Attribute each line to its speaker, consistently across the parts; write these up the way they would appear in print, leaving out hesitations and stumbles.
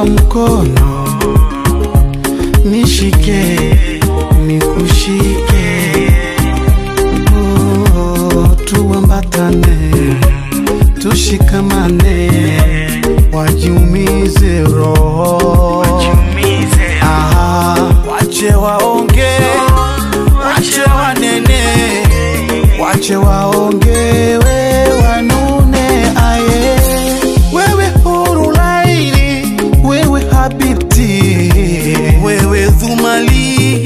Speaker 1: kwa mkono, nishike nikushike, tuambatane tushikamane, wajiumize roho, wache waonge, wache wanene, wache waonge, wanune aye. Wewe huru laili, wewe habibti, wewe dhumali,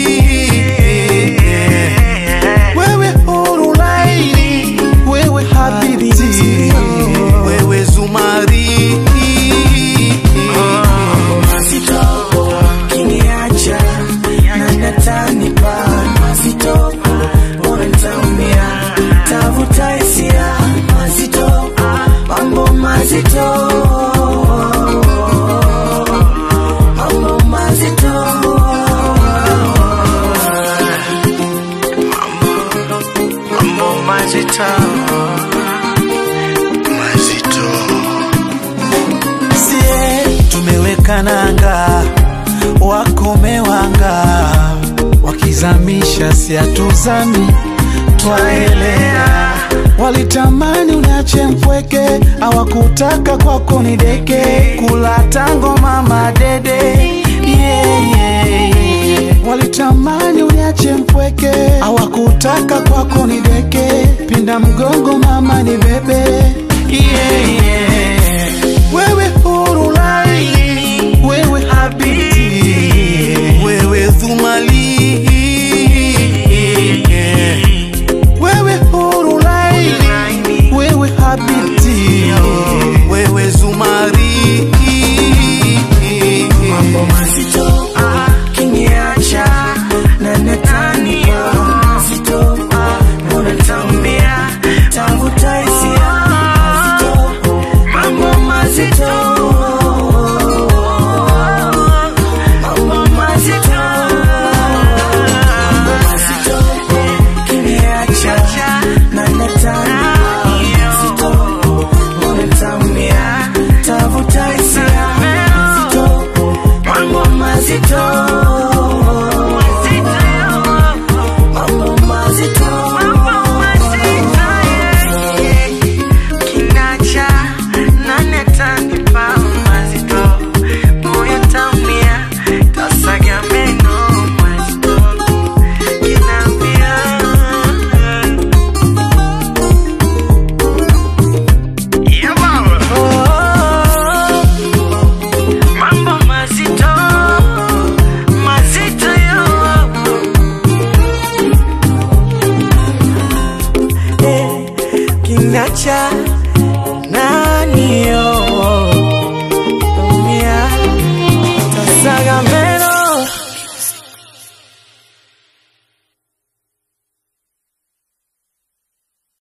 Speaker 1: wewe huru laili, wewe habibti, wewe zumari. Sie tumeweka nanga, wakomewanga, wakizamisha siatuzami, twaelea. Walitamani uniache mpweke, hawakutaka kwako nideke, kula tango mama dede, yeah, yeah. Walitamani uniache mpweke, hawakutaka kwako nideke, pinda mgongo mama ni bebe, yeah, yeah. Wewe huru laili, wewe habibti, wewe dhumali.